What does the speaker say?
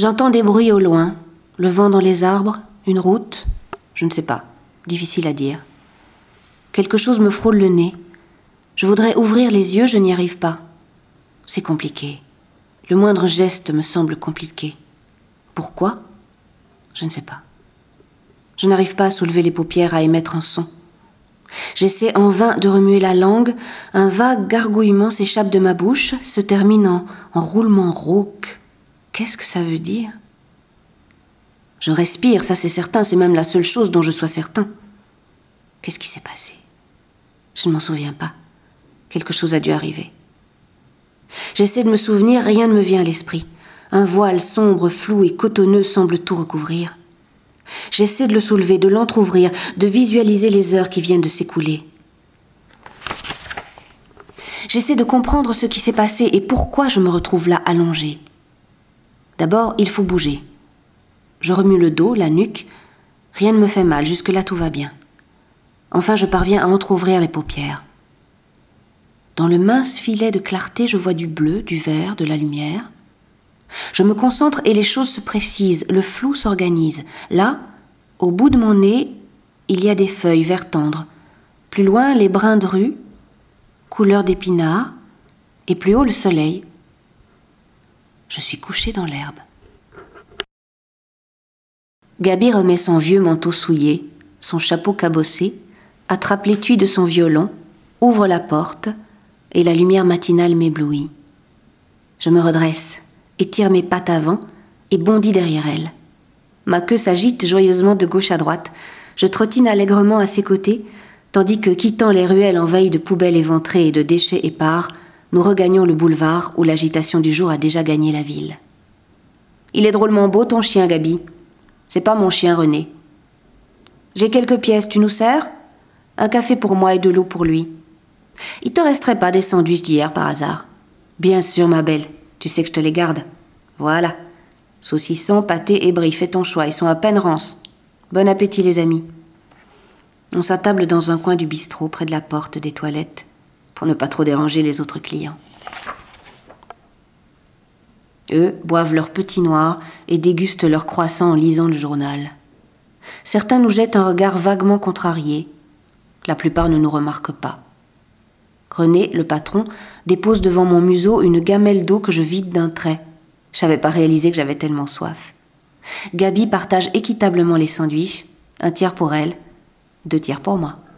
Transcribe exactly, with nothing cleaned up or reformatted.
J'entends des bruits au loin, le vent dans les arbres, une route, je ne sais pas, difficile à dire. Quelque chose me frôle le nez. Je voudrais ouvrir les yeux, je n'y arrive pas. C'est compliqué. Le moindre geste me semble compliqué. Pourquoi ? Je ne sais pas. Je n'arrive pas à soulever les paupières, à émettre un son. J'essaie en vain de remuer la langue. Un vague gargouillement s'échappe de ma bouche, se termine en, en roulement rauque. Qu'est-ce que ça veut dire ? Je respire, ça c'est certain, c'est même la seule chose dont je sois certain. Qu'est-ce qui s'est passé ? Je ne m'en souviens pas. Quelque chose a dû arriver. J'essaie de me souvenir, rien ne me vient à l'esprit. Un voile sombre, flou et cotonneux semble tout recouvrir. J'essaie de le soulever, de l'entrouvrir, de visualiser les heures qui viennent de s'écouler. J'essaie de comprendre ce qui s'est passé et pourquoi je me retrouve là allongée. D'abord, il faut bouger. Je remue le dos, la nuque. Rien ne me fait mal, jusque-là tout va bien. Enfin, je parviens à entrouvrir les paupières. Dans le mince filet de clarté, je vois du bleu, du vert, de la lumière. Je me concentre et les choses se précisent, le flou s'organise. Là, au bout de mon nez, il y a des feuilles vert tendre. Plus loin, les brins de rue, couleur d'épinard, et plus haut, le soleil. Je suis couchée dans l'herbe. Gaby remet son vieux manteau souillé, son chapeau cabossé, attrape l'étui de son violon, ouvre la porte, et la lumière matinale m'éblouit. Je me redresse, étire mes pattes avant et bondis derrière elle. Ma queue s'agite joyeusement de gauche à droite. Je trottine allègrement à ses côtés, tandis que, quittant les ruelles envahies de poubelles éventrées et de déchets épars, nous regagnons le boulevard où l'agitation du jour a déjà gagné la ville. « Il est drôlement beau ton chien, Gaby. C'est pas mon chien, René. J'ai quelques pièces, tu nous sers ? Un café pour moi et de l'eau pour lui. Il te resterait pas des sandwichs d'hier par hasard ? Bien sûr, ma belle, tu sais que je te les garde. Voilà. Saucisson, pâté et brie, fais ton choix, ils sont à peine rances. Bon appétit, les amis. » On s'attable dans un coin du bistrot, près de la porte des toilettes, pour ne pas trop déranger les autres clients. Eux boivent leur petit noir et dégustent leur croissant en lisant le journal. Certains nous jettent un regard vaguement contrarié. La plupart ne nous remarquent pas. René, le patron, dépose devant mon museau une gamelle d'eau que je vide d'un trait. Je n'avais pas réalisé que j'avais tellement soif. Gaby partage équitablement les sandwichs, un tiers pour elle, deux tiers pour moi.